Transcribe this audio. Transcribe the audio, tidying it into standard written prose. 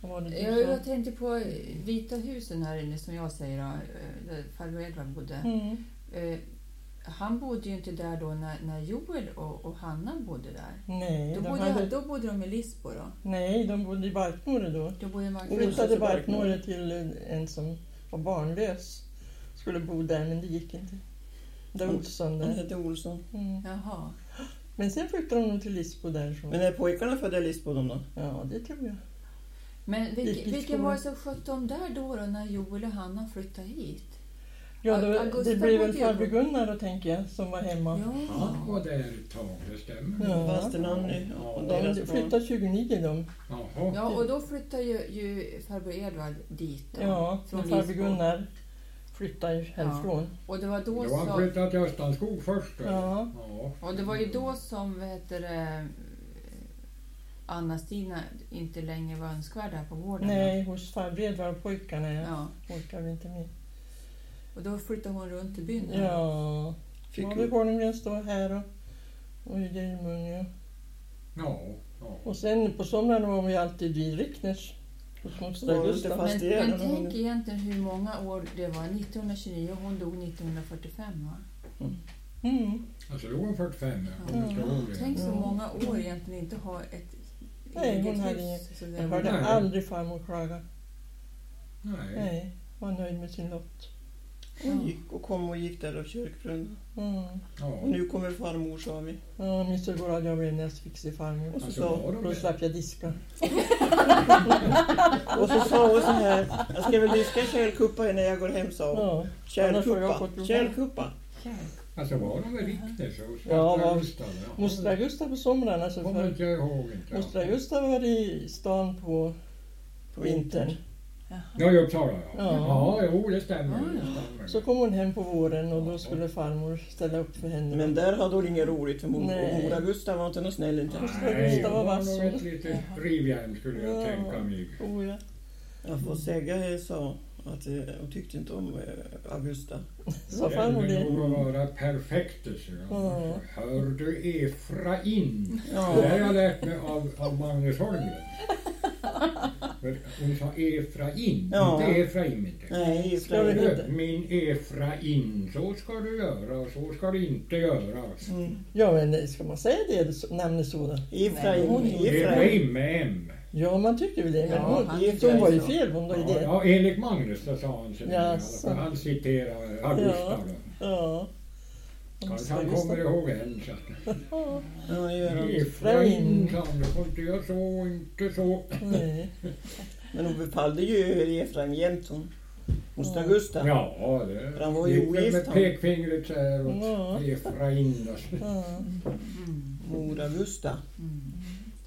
Vad var det du sa? Jag tänkte på Vita husen här inne som jag säger då, där farbror Edvard bodde. Han bodde ju inte där då när Joel och Hanna bodde där. Nej. Då bodde de i Lisbo då? Nej, de bodde i Barkmore då. Flyttade Barkmore till en som var barnlös. Skulle bo där, men det gick inte. Det var Olsson där. Han hette Olsson. Jaha. Men sen flyttade de till Lisbo därifrån. Men är pojkarna födda i Lisbo de då? Ja, det tror jag. Men vilken var det som skötte dem där då när Joel och Hanna flyttade hit? Ja, det blev väl farbror Gunnar då, tänker jag, som var hemma. Ja, han var där ett tag, det stämmer. Ja. Fasten Annie. De flyttade 29 de. Jaha. Ja, och då flyttade ju farbror Edvard dit då, Ja, från farbror Lisbo. Gunnar flyttade ju härifrån. Och det var då han som... flyttade till Östanskog först. Ja. Ja. Och det var ju då som, Anna-Stina inte längre var önskvärd här på gården. Nej, hos farbror Edvard och pojkarna. Ja. Orkade vi inte med. Och då flyttade hon runt i byn. Ja. Var vi Holmgren står här och i Gejmunga. Ja. Och sen på somrarna var vi alltid vid Rickners. Men tänk egentligen hur många år det var. 1929 och hon dog 1945, va? Alltså då var 45. Tänk så många år egentligen inte ha ett eget hus. Jag hörde aldrig farmor klaga. Nej, var nöjd med sin lott. Hon gick och kom och gick där av kyrkbrunn. Och nu kommer farmor, sa vi. Ja, minns du att jag blev nästfixig farmor. Och så sa då slapp jag diska. Och så sa hon så här: jag ska väl diska kärlkuppa när jag går hem, sa hon. Ja. Kärlkuppa. Alltså var de väl riktigt så? Ja, Moster Augusta på somrarna. Så kommer inte jag ihåg inte. Moster Augusta var i stan på vintern. Ja, i Uppsala, ja. Jo, det stämmer. Så kom hon hem på våren och då skulle farmor ställa upp för henne. Men där hade hon inget roligt för mor Augusta var inte någon snäll inte. Nej, hon var ett lite rivjärn skulle jag tänka mig. Jag får säga det så att hon tyckte inte om Augusta. Så farmor det. Det borde vara perfekt. Hör du Efraim? Det har jag lärt mig av Magnus Holmgren. Hon sa Efraim, inte Efraim inte. Nej, Efraim. Min Efraim, så ska du göra och så ska du inte göra. Ja, men ska man säga det namnet så? Efraim med M. Ja, man tycker väl det. Men hon var ju fel, hon var ju det. Ja, enligt Magnus så sa han sig. Han citerar Augusta då. Ja. Kanske han kommer ihåg en. Efraim. Du får inte göra så, inte så. Nej. Men hon befallde ju Efraim jämt hon. Moster Augusta. Ja, det. Han var ju ogift. Med pekfingret så här åt Efraim. Mor Augusta.